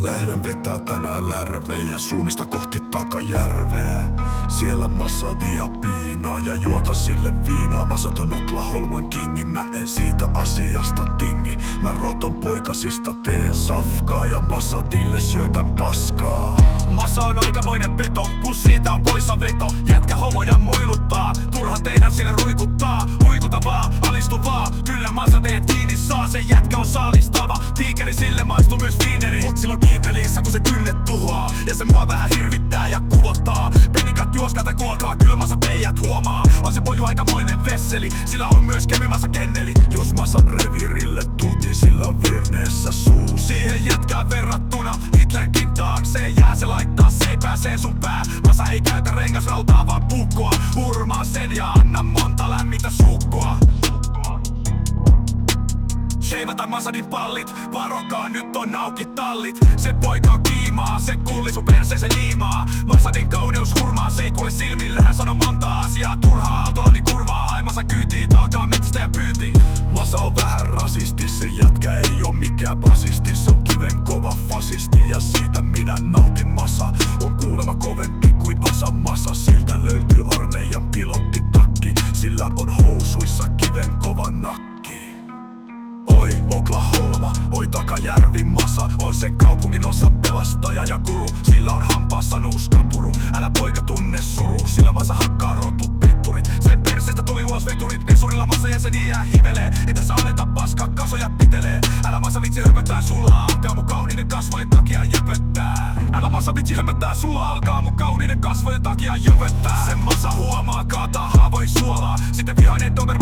Lähden vetää tänään lärvejä suunnista kohti Takajärveä. Siellä Massadia piinaa ja juota sille viinaa. Masaton Oklaholman kingi, mä en siitä asiasta tingi. Mä roton poikasista teen safkaa ja Massadille syötän paskaa. Massa on aikamoinen peto, plus siitä on poissa veto. Jätkä homoja muiluttaa, turha teidän siellä ruikuttaa. Huikuta vaan, alistu vaan, kyllä Massa teet kiinni saa. Se jätkä on saalistava, tiikeri sille maistuu myös viineri. Mut silloin kiipelissä kun se kynnet tuhoaa, ja se mua vähän hirvittää ja kuvottaa. Penikat juoskaa tai kuolkaa, kyllä Massa teijät huomaa. On se poju aikamoinen vesseli, sillä on myös kevyt Massa kenneli. Jos Massan reviirille tultiin, sillä on virneessä suu. Siihen jätkään verrattuna Hitlerkin taakseen jää, se laittaa seipää sen sun pää. Massa ei käytä rengasrautaa vaan puukkoa. Hurmaa sen ja anna monta lämmintä suukkoa. Sheivata Massadin pallit, varokaa nyt on auki tallit. Se poika on kiimaa, se kulli sun perseensä liimaa. Massadin kauneus hurmaa, se ei kuule silmille, hän sanoo monta asiaa turhaa. Autolani kurvaa, ai Massa kyytii, taakaa metsästä ja pyyntiin. Massa on vähän rasisti, se jätkä ei oo mikään basisti. Se on kiven kova fasisti ja siitä minä nautin. Massa on kuulemma kovempi kuin Massa. Siltä löytyy armeijan pilottitakki, sillä on housuissa kiven kova nakki. Oi Oklahoma, oi Takajärvi, Massa on sen kaupungin osa, pelastaja ja guru. Sillä on hampaassa nuuskapuru, älä poika tunne suru. Sillä Massa hakkaa rotut petturit, sen perseestä tuli ulos veturit. Pesurilla Massa jäseni jää hivelee, ei tässä aleta paskaa, kasoja pitelee. Älä Massa vitsi höpöttää, sulla alkaa mun kauniiden kasvojen takia jöpöttää. Älä Massa vitsi höpöttää, sulla alkaa mun kauniiden kasvojen takia jöpöttää. Sen Massa huomaa, kaataa haavoin suolaa, sitten vihainen Doberman